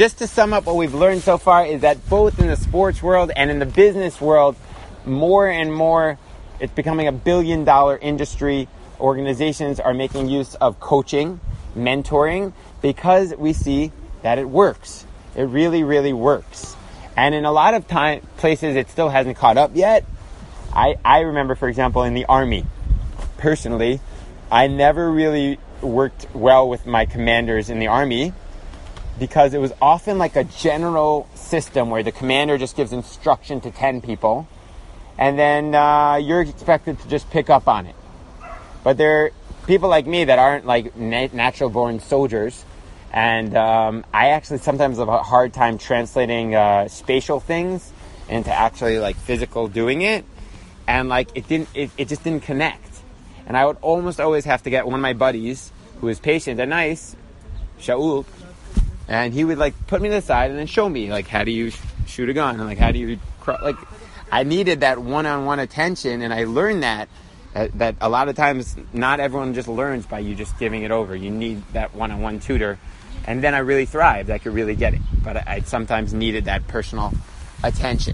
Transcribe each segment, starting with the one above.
just to sum up what we've learned so far is that both in the sports world and in the business world, more and more, it's becoming a billion-dollar industry. Organizations are making use of coaching, mentoring, because we see that it works. It really, really works. And in a lot of places, it still hasn't caught up yet. I remember, for example, in the Army, personally, I never really worked well with my commanders in the Army because it was often like a general system where the commander just gives instruction to 10 people and then you're expected to just pick up on it. But there are people like me that aren't like natural-born soldiers, and I actually sometimes have a hard time translating spatial things into actually like physical doing it, and like it just didn't connect. And I would almost always have to get one of my buddies who is patient and nice, Shaul, and he would like put me to the side and then show me like how do you shoot a gun and like how do you like. I needed that one-on-one attention, and I learned that a lot of times not everyone just learns by you just giving it over. You need that one-on-one tutor, and then I really thrived. I could really get it, but I sometimes needed that personal attention.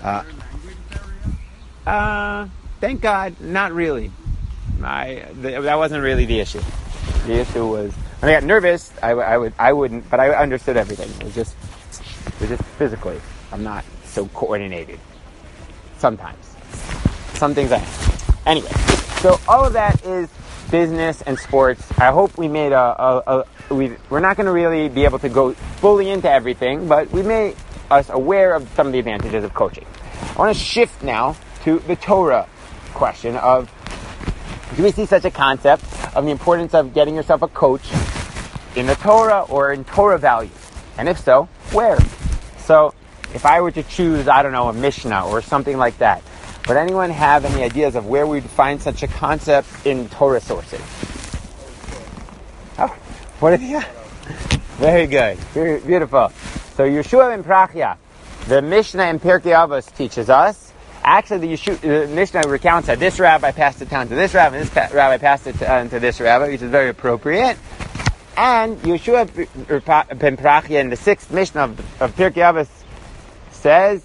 Thank God, not really. That wasn't really the issue. The issue was when I got nervous. I wouldn't, but I understood everything. It was just physically. I'm not so coordinated. Sometimes, some things I am. Anyway, so all of that is business and sports. I hope we made we're not going to really be able to go fully into everything, but we made us aware of some of the advantages of coaching. I want to shift now to the Torah question of, do we see such a concept of the importance of getting yourself a coach in the Torah or in Torah values? And if so, where? So, if I were to choose, I don't know, a Mishnah or something like that, would anyone have any ideas of where we'd find such a concept in Torah sources? Oh, what have you got? Very good. Very beautiful. So Yeshua ben Prachia, the Mishnah in Pirkei Avos teaches us. Actually, the Mishnah recounts that this rabbi passed it down to this rabbi, and this rabbi passed it on to this rabbi, which is very appropriate. And Yeshua ben Prachia in the 6th Mishnah of Pirkei Avos says,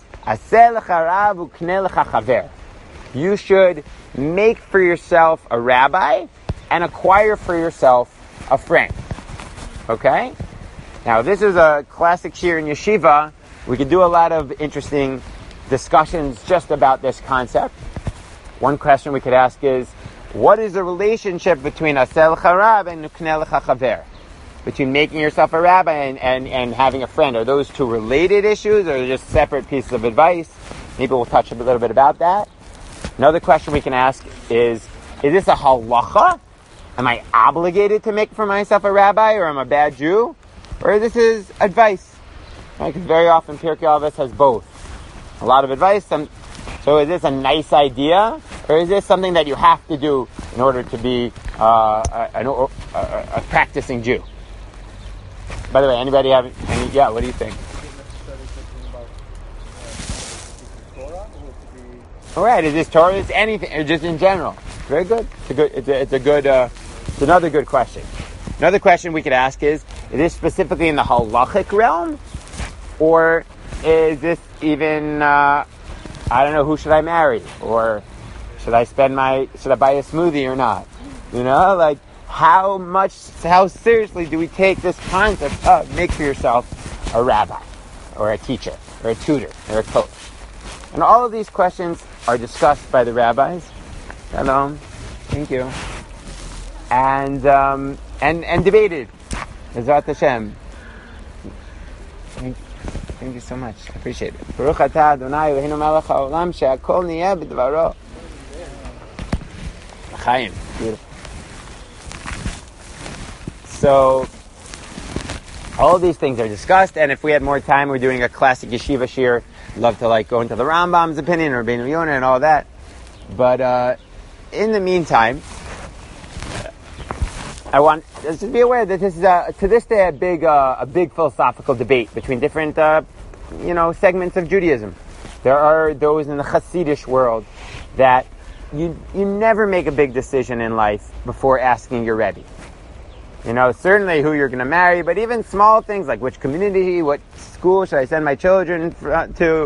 you should make for yourself a rabbi and acquire for yourself a friend. Okay? Now, this is a classic shir in yeshiva. We could do a lot of interesting discussions just about this concept. One question we could ask is, what is the relationship between asel charab and ukneh lecha chaver? Between making yourself a rabbi and having a friend. Are those two related issues, or are they just separate pieces of advice? Maybe we'll touch a little bit about that. Another question we can ask is this a halacha? Am I obligated to make for myself a rabbi, or am I a bad Jew? Or this is advice? Right? Because very often Pirkei Avos has both. A lot of advice. So is this a nice idea, or is this something that you have to do in order to be a practicing Jew? By the way, anybody have any? Yeah, what do you think? All right, is this Torah? Is anything, or just in general? Very good. It's another good question. Another question we could ask is this specifically in the halachic realm, or is this even? I don't know. Who should I marry, or should I buy a smoothie or not? You know, like. How seriously do we take this concept of make for yourself a rabbi, or a teacher, or a tutor, or a coach? And all of these questions are discussed by the rabbis. Shalom. Thank you. And debated. Bezrat Hashem. Thank you so much. I appreciate it. Baruch atah Adonai Eloheinu melech haolam she'akol niyeh b'dvaro. L'chaim. Beautiful. So, all of these things are discussed, and if we had more time, we're doing a classic yeshiva shir. Love to go into the Rambam's opinion or Rabbeinu Yonah and all that. But in the meantime, I want us to be aware that this is to this day a big philosophical debate between different segments of Judaism. There are those in the Hasidic world that you never make a big decision in life before asking your Rebbe. certainly who you're going to marry, but even small things like which community, what school should I send my children to?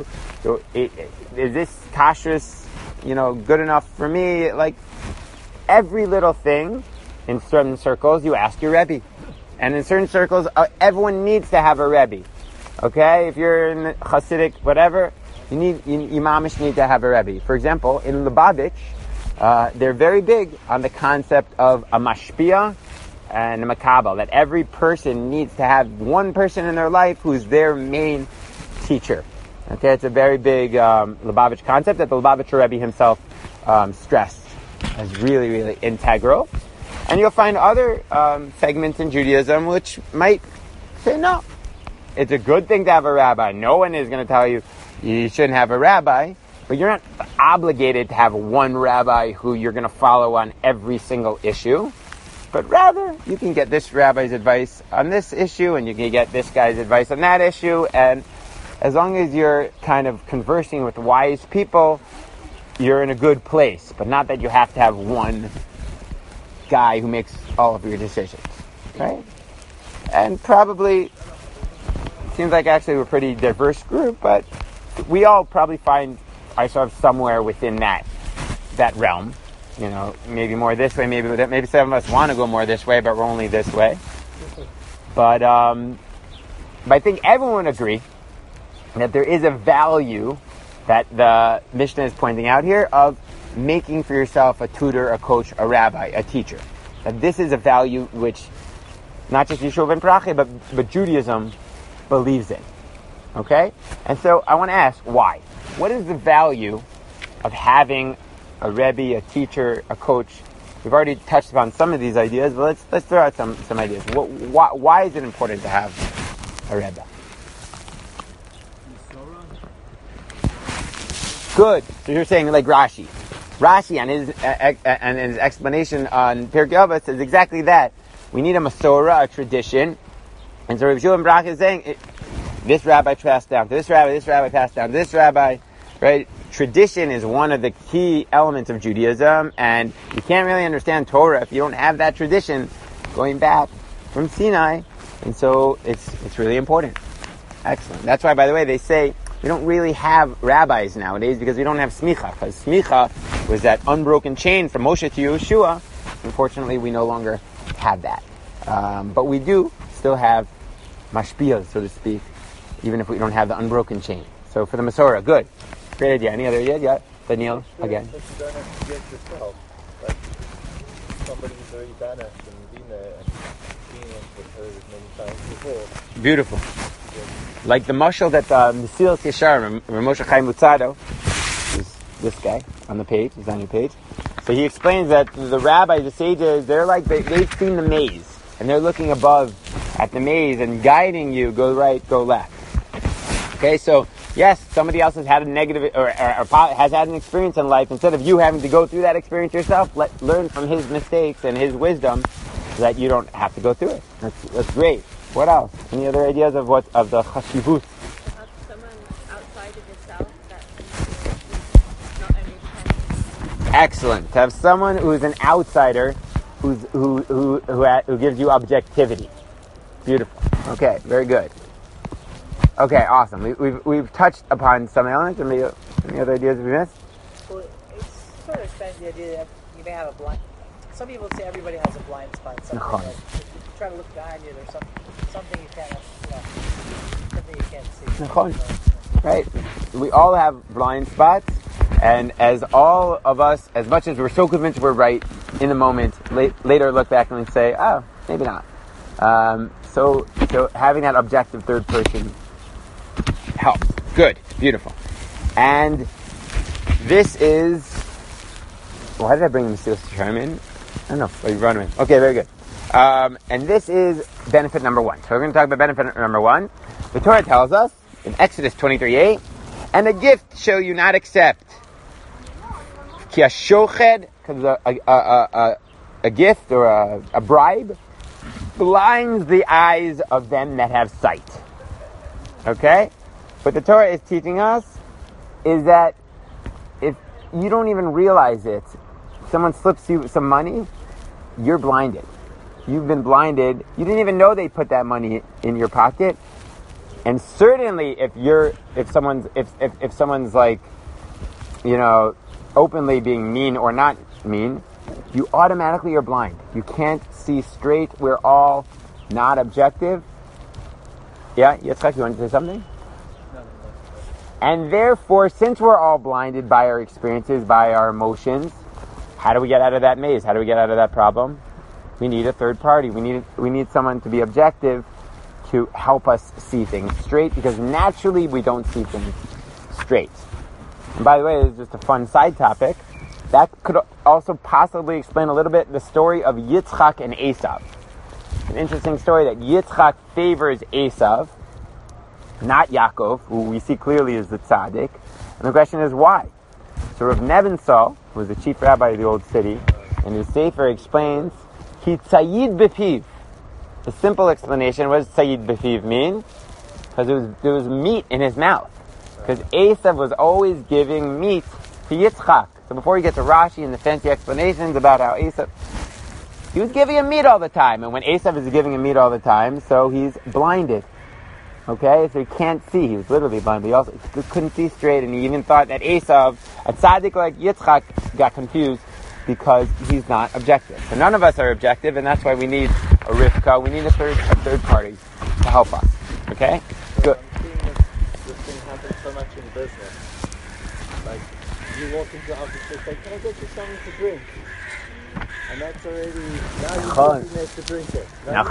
Is this kashrus, good enough for me? Like every little thing in certain circles, you ask your Rebbe. And in certain circles, everyone needs to have a Rebbe. Okay? If you're in Hasidic, whatever, you mamish need to have a Rebbe. For example, in Lubavitch, they're very big on the concept of a mashpia and a makabel, that every person needs to have one person in their life who's their main teacher. Okay, it's a very big Lubavitch concept that the Lubavitcher Rebbe himself stressed as really, really integral. And you'll find other segments in Judaism which might say, no, it's a good thing to have a rabbi. No one is going to tell you you shouldn't have a rabbi, but you're not obligated to have one rabbi who you're going to follow on every single issue. But rather, you can get this rabbi's advice on this issue, and you can get this guy's advice on that issue, and as long as you're kind of conversing with wise people, you're in a good place. But not that you have to have one guy who makes all of your decisions, right? And probably, seems like actually we're a pretty diverse group, but we all probably find ourselves somewhere within that realm. Maybe more this way, maybe some of us want to go more this way, but we're only this way. But I think everyone would agree that there is a value that the Mishnah is pointing out here of making for yourself a tutor, a coach, a rabbi, a teacher. That this is a value which not just Yeshua ben Prachi, but Judaism believes in. Okay? And so I want to ask, why? What is the value of having a Rebbe, a teacher, a coach? We've already touched upon some of these ideas, but let's throw out some ideas. Why is it important to have a Rebbe? Good. So you're saying like Rashi. Rashi and his explanation on Pirkei Avos says exactly that. We need a Masorah, a tradition. And so Rav Shmuel ben Barak is saying, this rabbi passed down to this rabbi passed down to this rabbi, right? Tradition is one of the key elements of Judaism, and you can't really understand Torah if you don't have that tradition going back from Sinai. And so it's really important. Excellent. That's why, by the way, they say we don't really have rabbis nowadays because we don't have smicha. Because smicha was that unbroken chain from Moshe to Yeshua. Unfortunately, we no longer have that. But we do still have mashpiyah, so to speak, even if we don't have the unbroken chain. So for the Masorah, good. Great idea. Any other ideas? Yeah, Daniel, again. But you don't have to get yourself. Like somebody who's already done it and been there and seen it with her many times before. Beautiful. Like the mashal that Mesilas Yesharim, Moshe Chaim Luzzatto, is this guy on the page, he's on your page. So he explains that the rabbis, the sages, they've seen the maze, and they're looking above at the maze and guiding you, go right, go left. Okay, so yes, somebody else has had a negative or has had an experience in life. Instead of you having to go through that experience yourself, learn from his mistakes and his wisdom, so that you don't have to go through it. That's great. What else? Any other ideas of the chashivut? Someone outside of yourself that not only depends. Excellent. To have someone who is an outsider, who gives you objectivity. Beautiful. Okay, very good. Okay, awesome. We've touched upon some elements. Any other ideas we missed? Well, it sort of expands the idea that you may have a blind. Some people say everybody has a blind spot. Something like if you try to look behind you, there's something you can't, something you can't see. Right. We all have blind spots, and as all of us, as much as we're so convinced we're right in the moment, later look back and say, oh, maybe not. So having that objective third person helps. Good. Beautiful. And this is... Why did I bring Mesilas Yesharim in? I don't know. Oh, you brought him in. Okay, very good. And this is benefit number one. So we're going to talk about benefit number one. The Torah tells us in Exodus 23:8, and a gift shall you not accept. Ki shoched, because a gift or a bribe blinds the eyes of them that have sight. Okay? What the Torah is teaching us is that if you don't even realize it, someone slips you some money, you're blinded. you've been blinded. You didn't even know they put that money in your pocket. And certainly if someone's like, openly being mean or not mean, you automatically are blind. You can't see straight. We're all not objective. Yeah, Yitzchak, you want to say something? And therefore, since we're all blinded by our experiences, by our emotions, how do we get out of that maze? How do we get out of that problem? We need a third party. We need someone to be objective to help us see things straight, because naturally we don't see things straight. And by the way, this is just a fun side topic. That could also possibly explain a little bit the story of Yitzchak and Esav. An interesting story that Yitzchak favors Esav, not Yaakov, who we see clearly is the tzaddik. And the question is why? So Rav Nebenzahl, who was the chief rabbi of the old city, in his sefer explains, Ki tzayid b'piv. The simple explanation, what does tzayid b'piv mean? Because there was meat in his mouth. Because Esav was always giving meat to Yitzchak. So before you get to Rashi and the fancy explanations about how Esav, he was giving him meat all the time. And when Esav is giving him meat all the time, so he's blinded. Okay, so he can't see. He was literally blind, but he also couldn't see straight, and he even thought that Esav, a tzaddik like Yitzchak, got confused because he's not objective. So none of us are objective, and that's why we need a Rivka. We need a third party to help us. Okay? So Good. I'm seeing this thing happen so much in business. Like, you walk into the office, it's like, can I get you something to drink? And that's already, now you're looking there to drink it.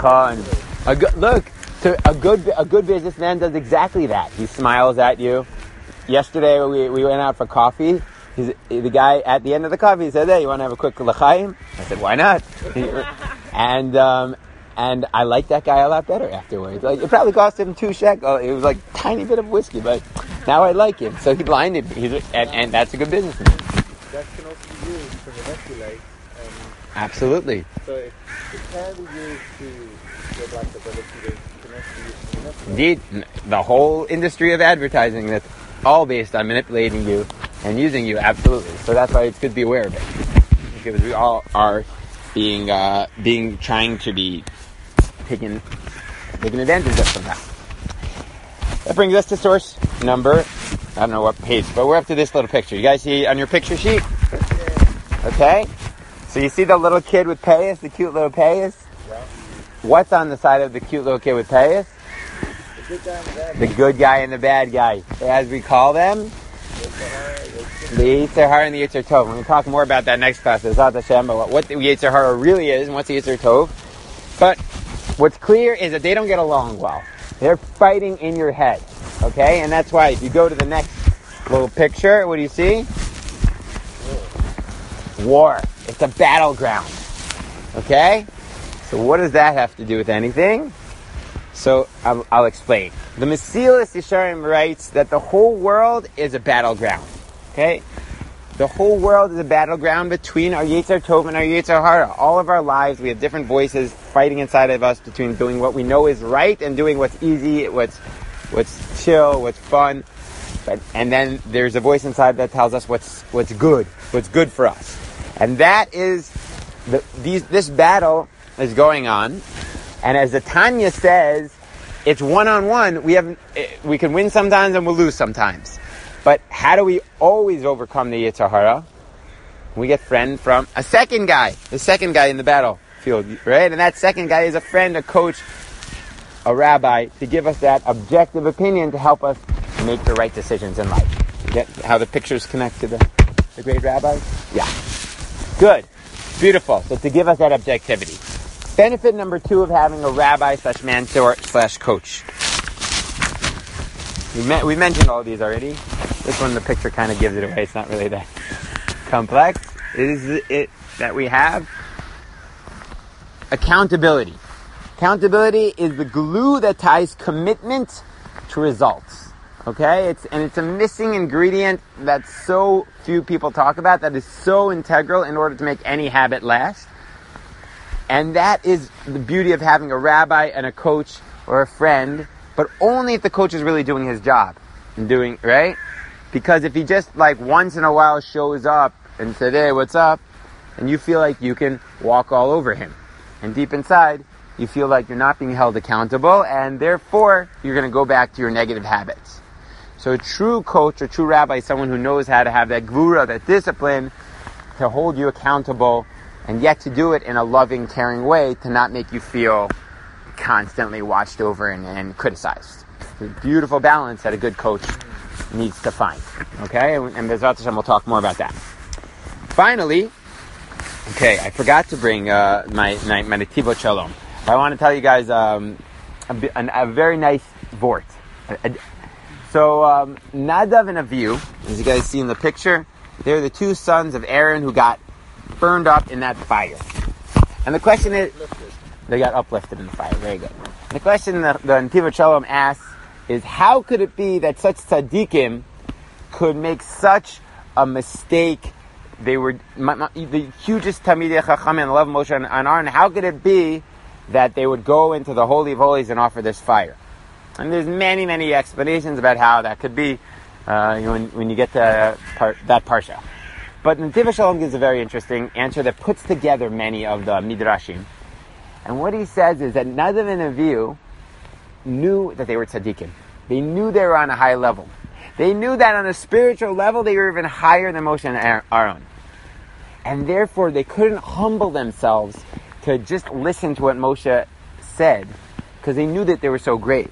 A good businessman does exactly that. He smiles at you. Yesterday we went out for coffee. The guy at the end of the coffee said, "Hey, you want to have a quick l'chaim?" I said, "Why not?" And I liked that guy a lot better afterwards. Like, it probably cost him 2 shekels. It was like a tiny bit of whiskey, but now I like him. So he blinded me, and that's a good businessman. That can also be used to manipulate. Absolutely. So it can be used to get like the ability to manipulate. Indeed, the whole industry of advertising, that's all based on manipulating you and using you, absolutely. So that's why it's good to be aware of it. Because we all are trying to be taken advantage of somehow. That brings us to source number, I don't know what page, but we're up to this little picture. You guys see on your picture sheet? Okay. So you see the little kid with payas, the cute little payas? Yeah. What's on the side of the cute little kid with payas? The good guy and the bad guy. The good guy and the bad guy, as we call them. The Yetzer Hara and the Yetzer Tov. We're going to talk more about that next class, Ezrat Hashem, about what the Yetzer Hara really is and what's the Yetzer Tov. But what's clear is that they don't get along well. They're fighting in your head. Okay? And that's why if you go to the next little picture, what do you see? War. It's a battleground. Okay? So what does that have to do with anything? So I'll explain. The Mesilas Yesharim writes that the whole world is a battleground. Okay? The whole world is a battleground between our Yetzer Tov and our Yetzer Hara. All of our lives, we have different voices fighting inside of us between doing what we know is right and doing what's easy, what's chill, what's fun. And then there's a voice inside that tells us what's good for us. And that is, this battle is going on. And as the Tanya says, it's one-on-one. We can win sometimes and we'll lose sometimes. But how do we always overcome the Yetzer Hara? We get friend from the second guy in the battlefield, right? And that second guy is a friend, a coach, a rabbi, to give us that objective opinion to help us make the right decisions in life. You get how the pictures connect to the great rabbis? Yeah. Good. Beautiful. So to give us that objectivity. Benefit number 2 of having a rabbi / mentor / coach. We mentioned all these already. This one, the picture kind of gives it away. It's not really that complex. It that we have accountability. Accountability is the glue that ties commitment to results. Okay? It's a missing ingredient that so few people talk about, that is so integral in order to make any habit last. And that is the beauty of having a rabbi and a coach or a friend, but only if the coach is really doing his job and doing, right? Because if he just like once in a while shows up and said, "Hey, what's up?" and you feel like you can walk all over him. And deep inside, you feel like you're not being held accountable, and therefore, you're going to go back to your negative habits. So a true coach, a true rabbi, is someone who knows how to have that gvura, that discipline, to hold you accountable, and yet to do it in a loving, caring way, to not make you feel constantly watched over and criticized. It's a beautiful balance that a good coach needs to find. Okay? And Bezrat Hashem, we'll talk more about that. Finally, okay, I forgot to bring my Netivot Shalom. I want to tell you guys a very nice vort. So, Nadav and Avihu, as you guys see in the picture, they're the two sons of Aaron who got burned up in that fire. And the question is, they got uplifted in the fire. Very good. And the question the Netivot Shalom asks is, how could it be that such tzaddikim could make such a mistake? They were the hugest Talmidei Chachamim and love Moshe and Aaron. How could it be that they would go into the Holy of Holies and offer this fire? And there's many, many explanations about how that could be when you get to that parsha. But Netivot Shalom gives a very interesting answer that puts together many of the midrashim. And what he says is that Nadav and Avihu knew that they were tzaddikim. They knew they were on a high level. They knew that on a spiritual level they were even higher than Moshe and Aaron. And therefore they couldn't humble themselves to just listen to what Moshe said, because they knew that they were so great.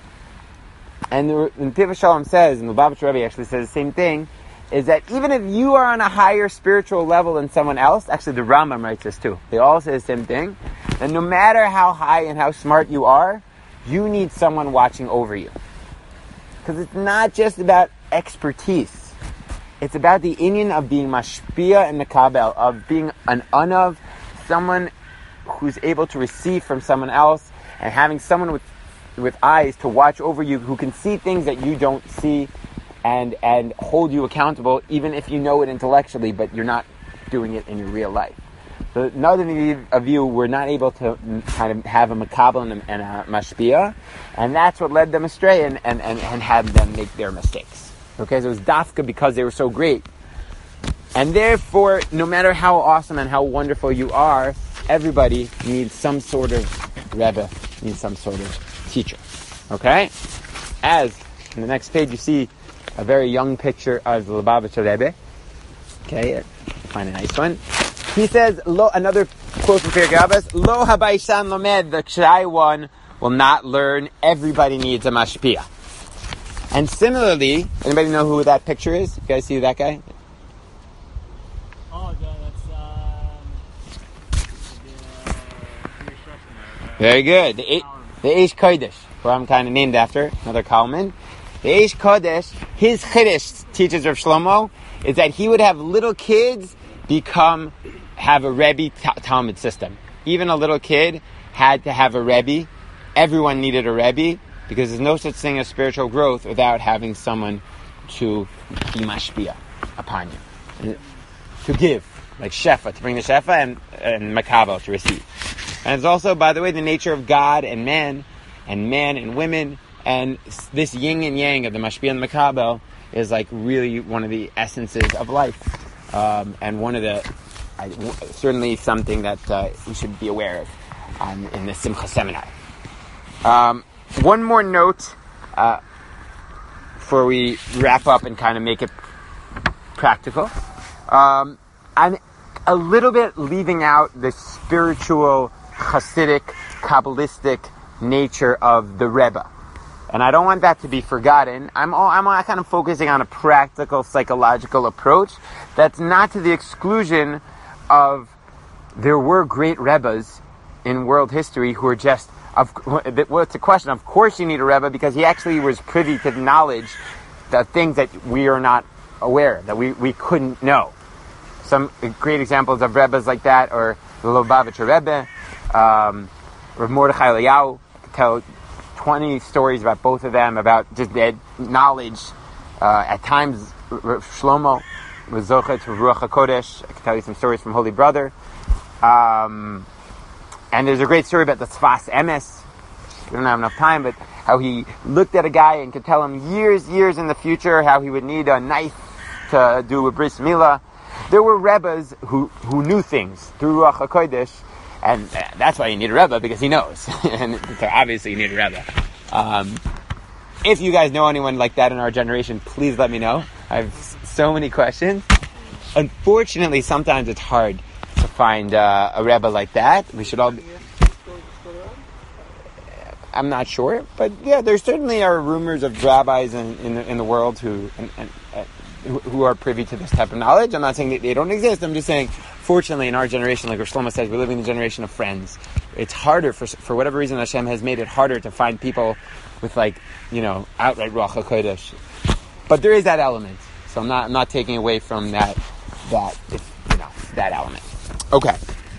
And the Netivot Shalom says, and the Lubavitcher Rebbe actually says the same thing, is that even if you are on a higher spiritual level than someone else, actually the Rambam writes this too, they all say the same thing, and no matter how high and how smart you are, you need someone watching over you. Because it's not just about expertise. It's about the inyan of being mashpia and makabel, of being an anav, someone who's able to receive from someone else, and having someone with eyes to watch over you who can see things that you don't see and hold you accountable, even if you know it intellectually, but you're not doing it in your real life. So none of you were not able to kind of have a makabel and a mashpia, and that's what led them astray and had them make their mistakes. Okay, so it was dafka because they were so great. And therefore, no matter how awesome and how wonderful you are, everybody needs some sort of rebbe, needs some sort of teacher. Okay? As in the next page you see a very young picture of the Lubavitcher Rebbe. Okay, find a nice one. He says, another quote from Pirkei Avos, Lo habaishan lomed, the shy one will not learn, everybody needs a mashpia. And similarly, anybody know who that picture is? You guys see that guy? Oh, that's Very good. The Eish Kodesh, who I'm kind of named after, another Kalman. The Eish Kodesh, his Chiddush, teaches Rav Shlomo, is that he would have little kids have a Rebbe Talmud system. Even a little kid had to have a Rebbe. Everyone needed a Rebbe, because there's no such thing as spiritual growth without having someone to be mashpia upon you. And to give, like shefa, to bring the shefa, and makabel, to receive. And it's also, by the way, the nature of God and men and women, and this yin and yang of the mashpia and the makabel is like really one of the essences of life. And one of the, certainly something that we should be aware of in the Simcha seminar. One more note before we wrap up and kind of make it practical. I'm a little bit leaving out the spiritual, Hasidic, Kabbalistic nature of the Rebbe. And I don't want that to be forgotten. I'm kind of focusing on a practical, psychological approach that's not to the exclusion of there were great Rebbes in world history who are just, well, it's a question. Of course you need a Rebbe because he actually was privy to knowledge, the things that we are not aware, that we couldn't know. Some great examples of Rebbes like that are the Lubavitcher Rebbe, Rav Mordechai Eliyahu, tell 20 stories about both of them, about just their knowledge. At times, Rav Shlomo was Zocher to Ruach HaKodesh. I can tell you some stories from Holy Brother. And there's a great story about the Sfas Emes. We don't have enough time, but how he looked at a guy and could tell him years in the future how he would need a knife to do a bris milah. There were Rebbes who knew things through Ruach HaKodesh, And that's why you need a Rebbe, because he knows. And so obviously you need a Rebbe. If you guys know anyone like that in our generation, please let me know. I have so many questions. Unfortunately, sometimes it's hard to find a Rebbe like that. We should all be... I'm not sure, but yeah, there certainly are rumors of rabbis in the world who are privy to this type of knowledge. I'm not saying that they don't exist. I'm just saying, fortunately, in our generation, like Rosh Shlomo says, we're living in the generation of friends. It's harder, for whatever reason, Hashem has made it harder to find people with, like, outright Ruach HaKodesh. But there is that element. So I'm not taking away from that element. Okay.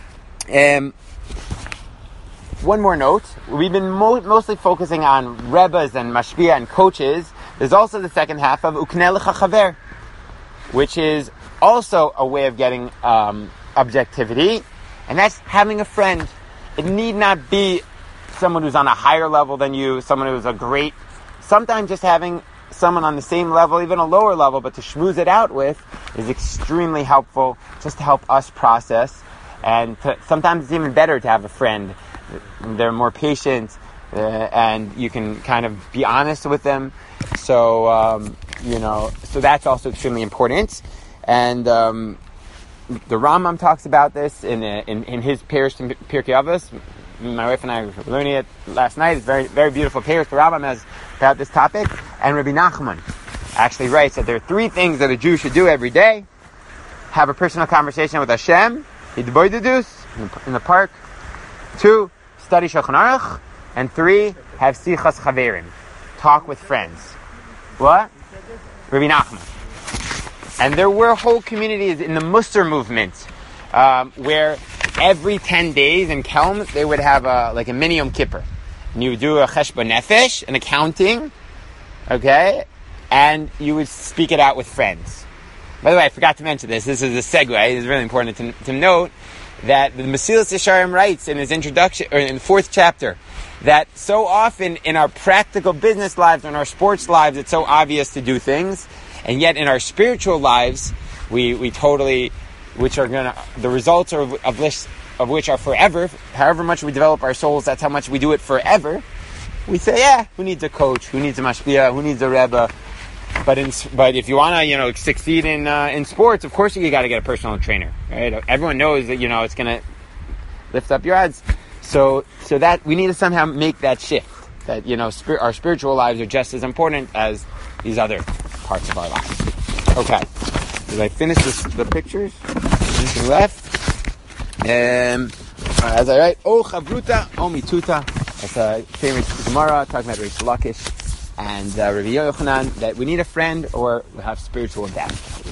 One more note. We've been mostly focusing on Rebbes and Mashpia and coaches. There's also the second half of Ukneh Lecha Chaver, which is also a way of getting objectivity, and that's having a friend. It need not be someone who's on a higher level than you, someone who's sometimes just having someone on the same level, even a lower level, but to schmooze it out with is extremely helpful, just to help us process. And sometimes it's even better to have a friend. They're more patient, and you can kind of be honest with them. So, so that's also extremely important. And the Rambam talks about this in his Perush Pirkei Avos. My wife and I were learning it last night. It's very, very beautiful Perush the Rambam has about this topic. And Rabbi Nachman actually writes that there are 3 things that a Jew should do every day: have a personal conversation with Hashem, in the park; 2, study Shulchan Aruch; and 3, have sichas chaverim, talk with friends. What? Rabbi Nachman. And there were whole communities in the Musar movement where every 10 days in Kelm they would have a mini Yom Kippur. And you would do a cheshbon nefesh, an accounting, okay? And you would speak it out with friends. By the way, I forgot to mention this. This is a segue. It's really important to note that the Mesilas Yesharim writes in his introduction, or in the 4th chapter, that so often in our practical business lives, in our sports lives, it's so obvious to do things, and yet in our spiritual lives, we totally, the results of which are forever. However much we develop our souls, that's how much we do it forever. We say, who needs a coach? Who needs a mashpia? Who needs a rebbe? But if you want to, succeed in sports, of course you got to get a personal trainer, right? Everyone knows that, it's going to lift up your odds. So that we need to somehow make that shift. That, our spiritual lives are just as important as these other parts of our lives. Okay. Did I finish the pictures? Anything left? As I write, O Chavruta, O Mituta. That's a famous Gemara talking about Reish Lakish and Rabbi Yochanan, that we need a friend or we have spiritual death.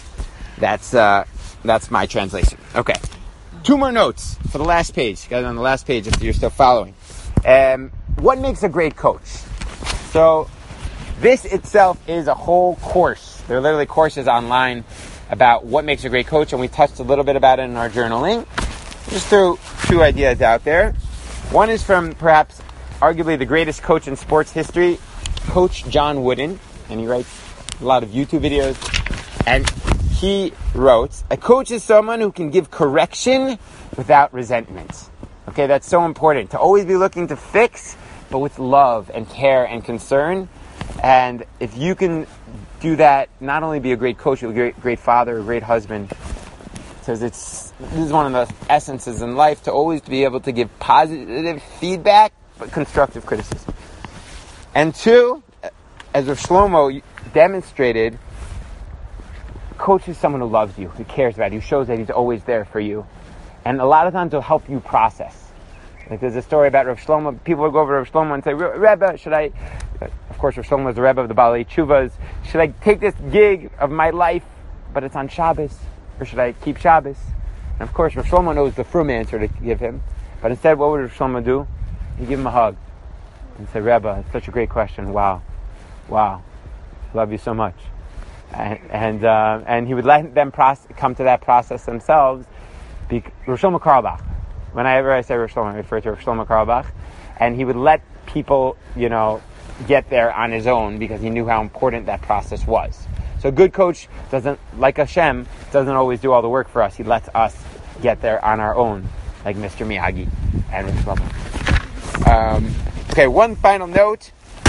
That's my translation. Okay. 2 more notes for the last page. You guys on the last page if you're still following. What makes a great coach? So this itself is a whole course. There are literally courses online about what makes a great coach, and we touched a little bit about it in our journaling. Just throw 2 ideas out there. One is from perhaps arguably the greatest coach in sports history, Coach John Wooden, and he writes a lot of YouTube videos, and he wrote, a coach is someone who can give correction without resentment. Okay, that's so important, to always be looking to fix, but with love and care and concern. And if you can do that, not only be a great coach, you'll be a great father, a great husband. Because this is one of the essences in life, to always be able to give positive feedback, but constructive criticism. And 2, as Rav Shlomo demonstrated, coach is someone who loves you, who cares about you, who shows that he's always there for you. And a lot of times he'll help you process. Like there's a story about Rav Shlomo. People will go over to Rav Shlomo and say, Rebbe, should I... Of course, Rav Shlomo is the Rebbe of the Baalei Tshuvas. Should I take this gig of my life, but it's on Shabbos? Or should I keep Shabbos? And of course, Rav Shlomo knows the frum answer to give him. But instead, what would Rav Shlomo do? He'd give him a hug. And say, Rebbe, it's such a great question. Wow. Love you so much. And he would let them come to that process themselves. Rav Shlomo Carlebach. Whenever I say Rav Shlomo, I refer to Rav Shlomo Carlebach. And he would let people, get there on his own because he knew how important that process was. So a good coach doesn't, like Hashem, doesn't always do all the work for us. He lets us get there on our own. like Mr. Miyagi and Rich Bubble. Okay, one final note,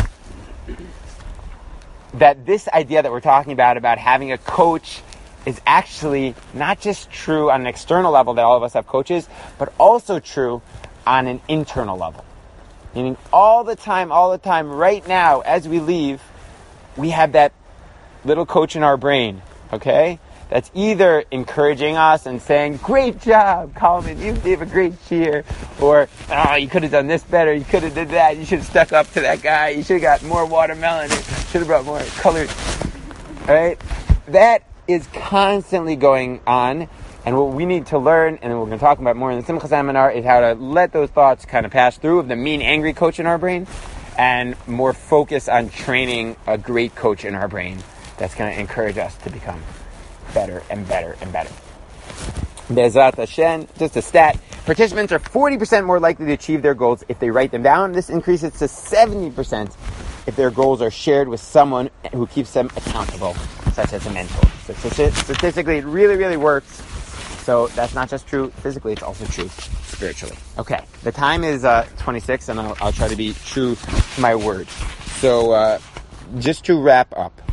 that this idea that we're talking about having a coach is actually not just true on an external level that all of us have coaches, but also true on an internal level. Meaning all the time, right now, as we leave, we have that little coach in our brain, okay? That's either encouraging us and saying, great job, Coleman, you gave a great cheer, or, oh, you could have done this better, you could have did that, you should have stuck up to that guy, you should have got more watermelon, you should have brought more colors, right? That is constantly going on, and what we need to learn, and we're going to talk about more in the Simcha seminar, is how to let those thoughts kind of pass through of the mean, angry coach in our brain, and more focus on training a great coach in our brain that's going to encourage us to become better and better and better. Be'ezrat Hashem, just a stat. Participants are 40% more likely to achieve their goals if they write them down. This increases to 70% if their goals are shared with someone who keeps them accountable, such as a mentor. So statistically, it really, really works. So that's not just true physically, it's also true spiritually. Okay, the time is 26, and I'll try to be true to my word. So just to wrap up,